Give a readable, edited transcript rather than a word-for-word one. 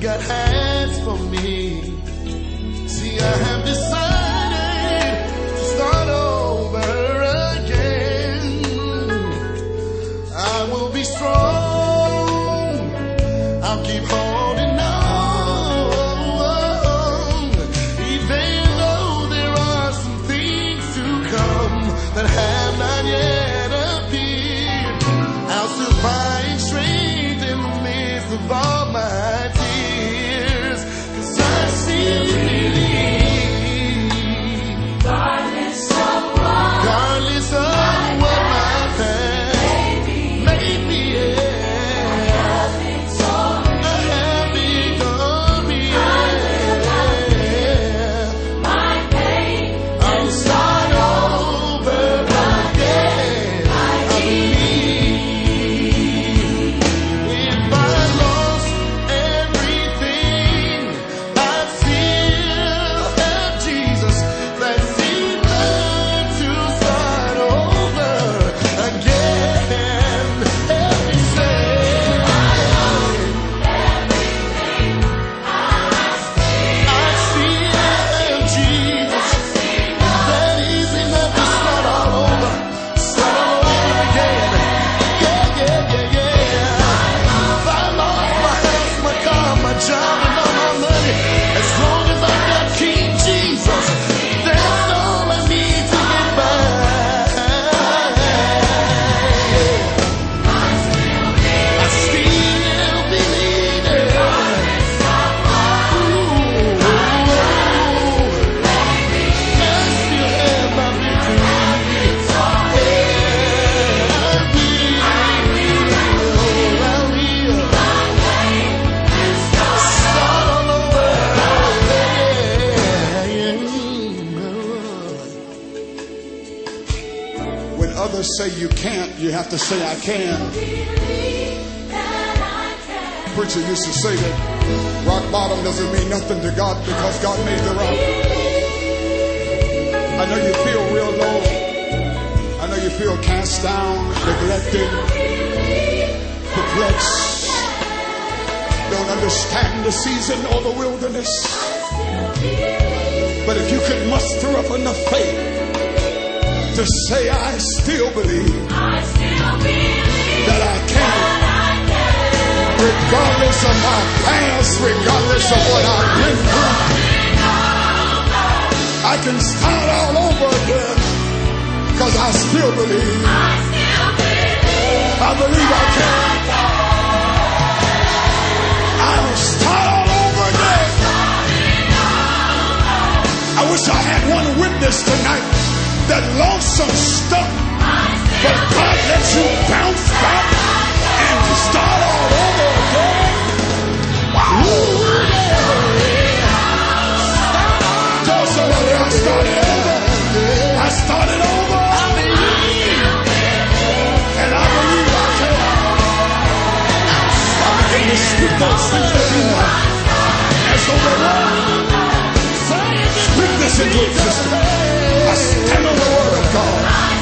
God has for me. See, I have decided to start over again. I will be strong. I'll keep holding on. Even though there are some things to come that have not yet appeared, I'll still find strength in the midst of all my tears, 'cause I still believe. Regardless of what my past may be, I have victory, my pain I'll start over again. I believe. If I lost everything, I still have Jesus. That's enough to start over again. Help me say, I still have Jesus. That is enough to start all over again. Yeah, yeah, yeah, yeah. If I lost my house, my car, my job, and all my money, as long as I got King Jesus, that's all I need to get by. I still believe it. Ooh. I still have my victory. Yeah, I will. Start all over. When others say you can't, you have to say I can. Preacher used to say that rock bottom doesn't mean nothing to God because God made the rock. I know you feel real low. I know you feel cast down, neglected, perplexed, don't understand the season or the wilderness. But if you could muster up enough faith to say, I still believe that I can, regardless of my past, regardless of what I've been through, I can start all over again, because I still believe. I believe I can. I'll start all over again. I wish I had one witness tonight that lost some stuff, but God lets you bounce back and start all over again. Ooh, yeah. Tell somebody I started over. I started over. I believe. And I believe I can. I begin to speak those things that be not as though they were. Speak this into existence. I stand on the word of God.